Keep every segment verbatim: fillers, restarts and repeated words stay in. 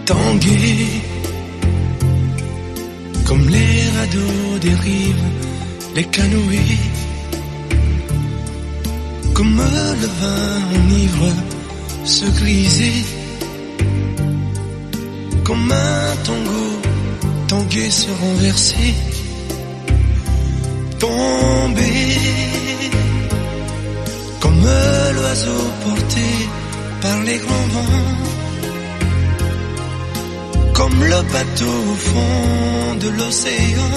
tanguer comme les radeaux des rives, les canoës, comme le vin enivre se griser, comme un tango tanguer se renverser, tomber comme l'oiseau porté par les grands vents, comme le bateau au fond de l'océan.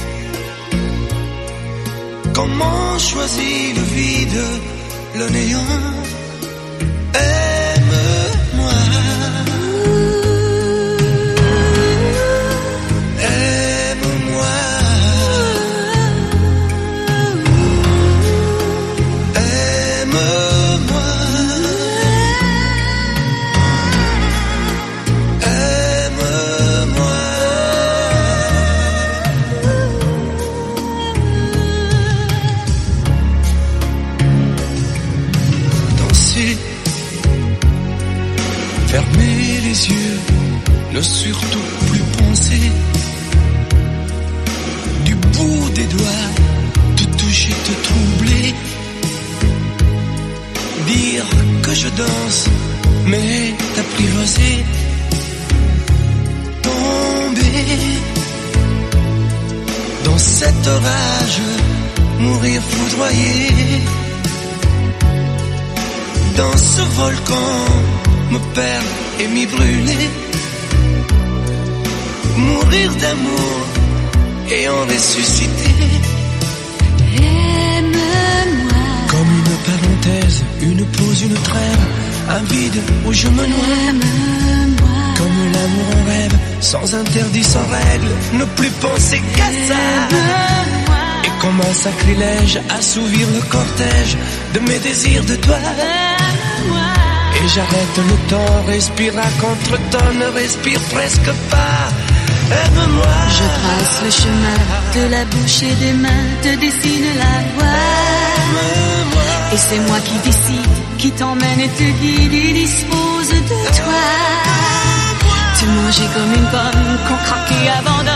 Comment choisit le vide, le néant? Aime-moi, aime-moi, aime-moi, aime-moi. Danser, fermer les yeux, ne surtout plus penser, du bout des doigts, te toucher, te troubler, dire que je danse, mais t'apprivoiser, tomber dans cet orage, mourir foudroyé, dans ce volcan, me perdre et m'y brûler, mourir d'amour et en ressusciter. Aime-moi, Comme une parenthèse, une pause, une trêve, un vide où je me noie. aime-moi, Comme l'amour en rêve, sans interdit, sans règle, ne plus penser qu'à ça. aime-moi, Et comme un sacrilège, assouvir le cortège de mes désirs de toi. aime-moi. Et j'arrête le temps, respire à contre-temps, ne respire presque pas. Aime-moi. Je trace le chemin de la bouche et des mains, te dessine la voie. Aime-moi. Et c'est moi qui décide, qui t'emmène et te guide et dispose de toi. Te manger comme une pomme qu'on craque et abandonne.